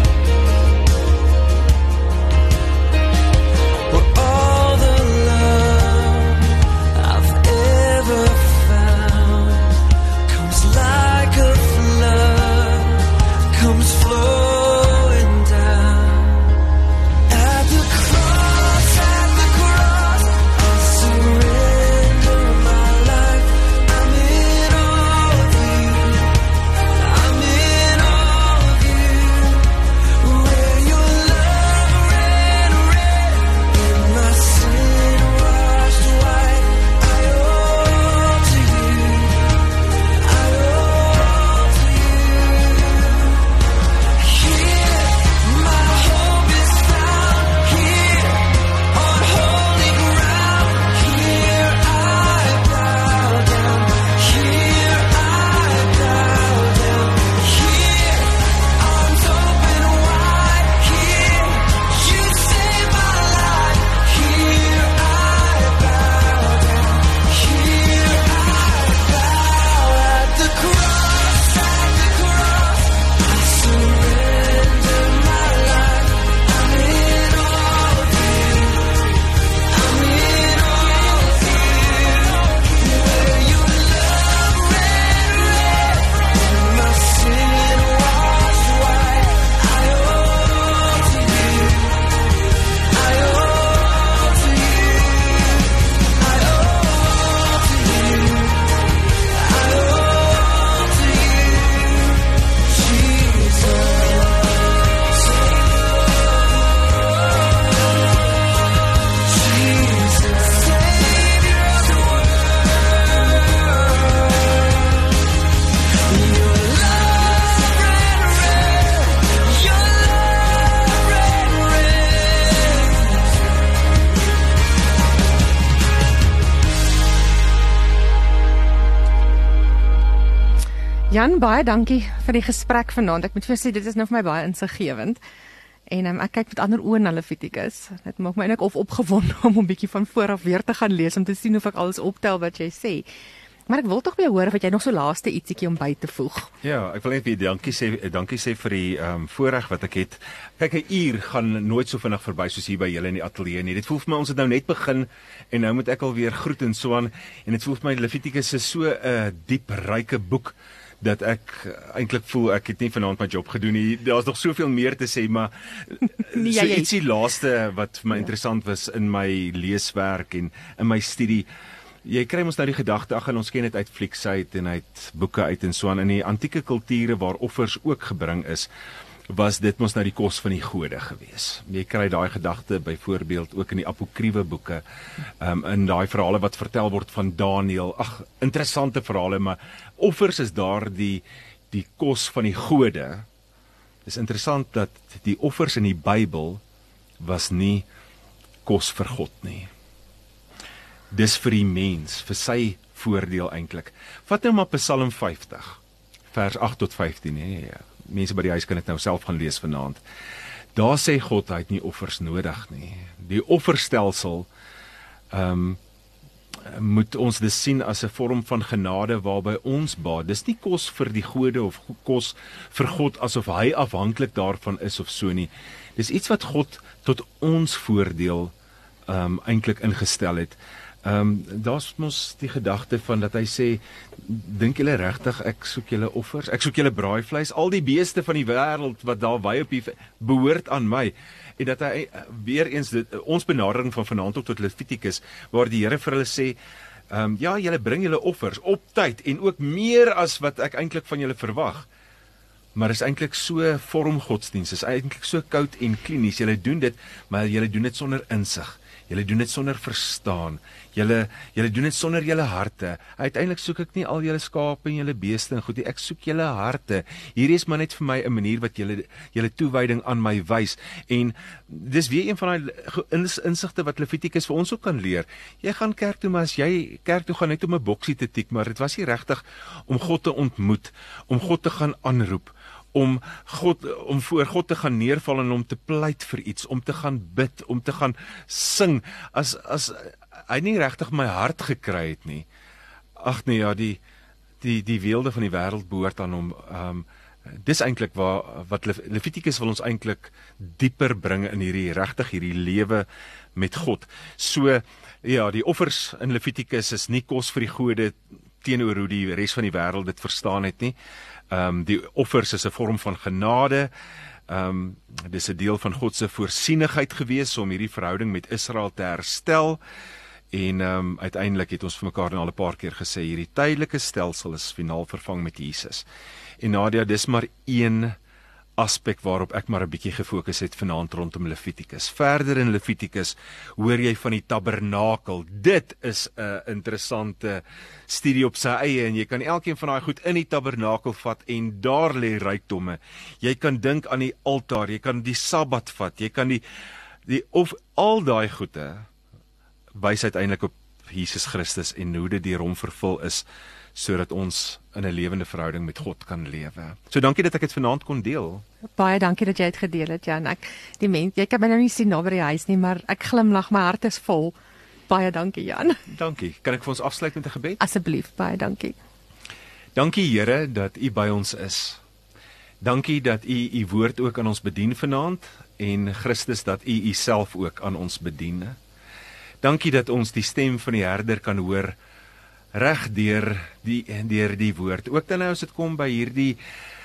where all the love I've ever found comes like a flood, comes flowing down. At the cross, I surrender my life. I'm in all of you. I'm in all of you. Where your love ran red and my sin washed white. I owe to you. I owe to you. Here, my hope is found. Here, on holy ground. Here I bow down. Here I bow down. Here, arms open wide. Here, you save my life. Here I bow down. Here I bow at the cross. I surrender my life. I'm in all of you. I'm in all of you. Where your love ran red and my sin washed white. I owe to you. I owe to you. I owe to you. I owe to you, Jesus. Jesus, Savior of the world. Your love ran red. Your love ran red. Jan, baie dankie vir die gesprek vanaand. Ek moet vir jou sê, dit is nou vir my baie insiggewend. En ek kyk met ander oë na Levitikus. Dit maak my eintlik of opgewonde om 'n bietjie van voor af weer te gaan lees, om te sien of ek alles optel wat jy sê. Maar ek wil tog by jou hoor of jy nog so laaste ietsiekie om by te voeg. Ja, ek wil net weer dankie sê vir die voorreg wat ek het. Kyk, 'n uur gaan nooit so vinnig verby soos hier by julle in die ateljee nie. Dit voel vir my ons het nou net begin en nou moet ek alweer groet en so aan, en dit voel vir my Levitikus is so 'n diep, ryke boek dat ek eintlik voel ek het nie vanaand my job gedoen nie. Daar's nog soveel meer te sê, maar Nee, so jy- ietsie laaste wat vir my interessant was in my leeswerk en in my studie. Jy kry ons nou die gedagte, ag, en ons ken dit uit flieks uit en uit boeke uit en so aan. In die antieke kulture waar offers ook gebring is, was dit mos nou die kos van die gode gewees. Jy kry daai gedagte byvoorbeeld ook in die apokriewe boeke, in daai verhale wat vertel word van Daniël. Ag, interessante verhale, maar offers is daar die kos van die gode. Dis interessant dat die offers in die Bybel was nie kos vir God nie. Dis vir die mens, vir sy voordeel eintlik. Vat nou maar Psalm 50, vers 8 tot 15. Nee, mense by die huis kan dit nou self gaan lees vanaand. Daar sê God, hy het nie offers nodig nie. Die offerstelsel moet ons dus sien as 'n vorm van genade waarby ons baat. Dis nie kos vir die gode of kos vir God asof hy afhanklik daarvan is of so nie. Dis iets wat God tot ons voordeel eintlik ingestel het. Daar's mos die gedagte van dat hy sê, dink julle regtig ek soek julle offers? Ek soek julle braaivleis? Al die beeste van die wêreld wat daar wy op die behoort aan my. En dat hy weer eens ons benadering van vanaand tot Levitikus, waar die Here vir hulle sê, ja, julle bring julle offers op tyd en ook meer as wat ek eintlik van julle verwag. Maar is eintlik so vormgodsdiens, is eintlik so koud en klinies. Julle doen dit, maar julle doen dit sonder insig. Julle doen dit sonder verstaan. Julle doen dit sonder julle harte. Uiteindelik soek ek nie al julle skape en julle beeste en goed nie. Ek soek julle harte. Hierdie is maar net vir my 'n manier wat julle toewyding aan my wys. En dis weer een van daai insigte wat Levitikus vir ons ook kan leer. Jy gaan kerk toe, maar as jy kerk toe gaan net om 'n boksie te tik, maar dit was nie regtig om God te ontmoet, om God te gaan aanroep, om voor God te gaan neerval en om te pleit vir iets, om te gaan bid, om te gaan sing, as hy nie regtig my hart gekry het nie. Ag nee, ja, die weelde van die wêreld behoort aan hom. Dis eintlik wat Levitikus wil ons eintlik dieper bring in hierdie lewe met God. So, ja, die offers in Levitikus is nie kos vir die gode teenoor hoe die res van die wêreld dit verstaan het nie. Die offers is 'n vorm van genade. Dis 'n deel van God se voorsienigheid gewees om hierdie verhouding met Israel te herstel. En uiteindelik het ons vir mekaar al 'n paar keer gesê, hierdie tydelike stelsel is finaal vervang met Jesus. En Nadia, dis maar een aspek waarop ek maar 'n bietjie gefokus het vanaand rondom Levitikus. Verder in Levitikus hoor jy van die tabernakel. Dit is 'n interessante studie op sy eie en jy kan elkeen van daai goed in die tabernakel vat en daar lê rykdomme. Jy kan dink aan die altaar, jy kan die Sabbat vat, jy kan of al daai goede wys uiteindelik op Jesus Christus en hoe dit deur hom vervul is, sodat ons in 'n lewende verhouding met God kan lewe. So dankie dat ek dit vanaand kon deel. Baie dankie dat jy dit gedeel het, Jan. Jy kan my nou nie sien na by die huis nie, maar ek glimlag, my hart is vol. Baie dankie, Jan. Dankie. Kan ek vir ons afsluit met 'n gebed? Asseblief, baie dankie. Dankie Here dat U by ons is. Dankie dat U woord ook aan ons bedien vanaand en Christus dat U self ook aan ons bedien. Dankie dat ons die stem van die herder kan hoor reg deur die woord. Ook dan nou as dit kom by hierdie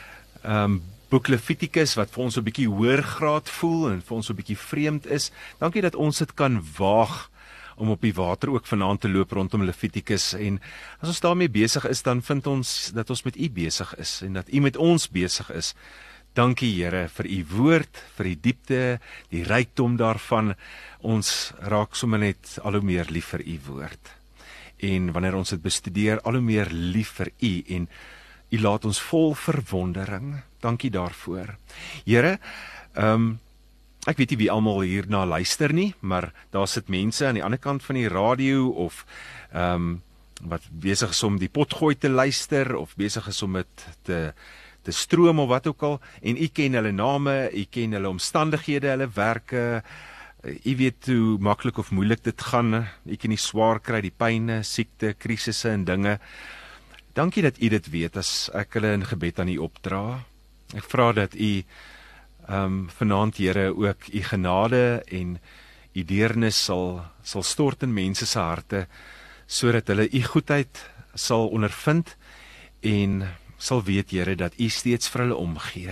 boek Levitikus wat vir ons 'n bietjie hoër graad voel en vir ons 'n bietjie vreemd is. Dankie dat ons dit kan waag om op die water ook vanaand te loop rondom Levitikus. En as ons daarmee besig is, dan vind ons dat ons met U besig is en dat U met ons besig is. Dankie Here vir U woord, vir die diepte, die rykdom daarvan. Ons raak sommer net al hoe meer lief vir U woord. En wanneer ons dit bestudeer, al hoe meer lief vir U en U laat ons vol verwondering. Dankie daarvoor. Here, ek weet nie wie almal hierna luister nie, maar daar sit mense aan die ander kant van die radio of wat besig is om die potgooi te luister of besig is om dit te stroom of wat ook al, en U ken hulle name, U ken hulle omstandighede, hulle werke. U weet hoe maklik of moeilik dit gaan. U ken die swaar kry, die pyne, siekte, krisisse en dinge. Dankie dat U dit weet as ek hulle in gebed aan U opdra. Ek vra dat U vanaand Here ook U genade en U deernis sal stort in mense se harte, sodat hulle U goedheid sal ondervind en sal weet Here dat U steeds vir hulle omgee.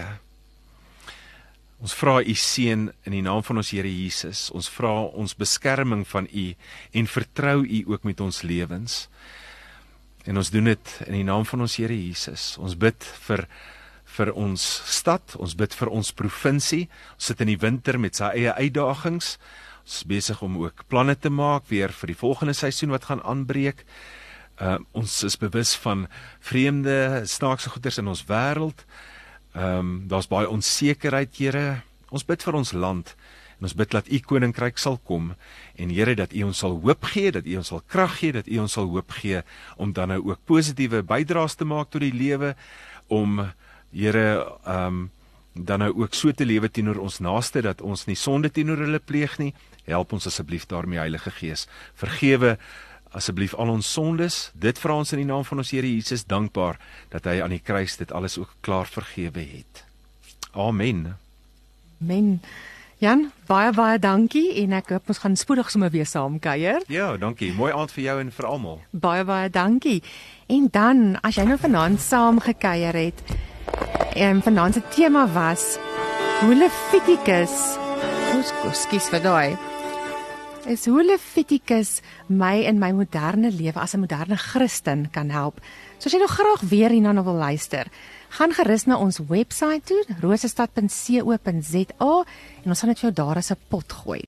Ons vra U seën in die naam van ons Here Jesus. Ons vra ons beskerming van U en vertrou U ook met ons lewens. En ons doen dit in die naam van ons Here Jesus. Ons bid vir ons stad, ons bid vir ons provinsie. Ons sit in die winter met sy eie uitdagings. Ons is besig om ook planne te maak weer vir die volgende seisoen wat gaan aanbreek. Ons is bewus van vreemde, snaakse goeders in ons wêreld. Daar's baie onsekerheid, Here. Ons bid vir ons land en ons bid dat U koninkryk sal kom en Here dat U ons sal hoop gee, dat U ons sal krag gee, dat U ons sal hoop gee om dan nou ook positiewe bydraes te maak tot die lewe, om Here dan nou ook so te lewe teenoor ons naaste dat ons nie sonde teenoor hulle pleeg nie. Help ons asseblief daarmee, Heilige Gees. Vergewe asseblief al ons sondes. Dit vra ons in die naam van ons Here Jesus, dankbaar dat hy aan die kruis dit alles ook klaar vergewe het. Amen. Amen. Jan, baie dankie en ek hoop ons gaan spoedig sommer weer saam kuier. Ja, dankie. Mooi aand vir jou en vir almal. Baie dankie. En dan, as jy nou vanaand saam gekuier het, en vanaand se tema was hoe Levitikus, ekskuus vir daai, is hoe Levitikus my in my moderne lewe as 'n moderne Christen kan help. So as jy nou graag weer hierna wil luister, gaan gerus na ons webwerf toe, rosestad.co.za, en ons gaan dit vir jou daar as 'n pot gooi.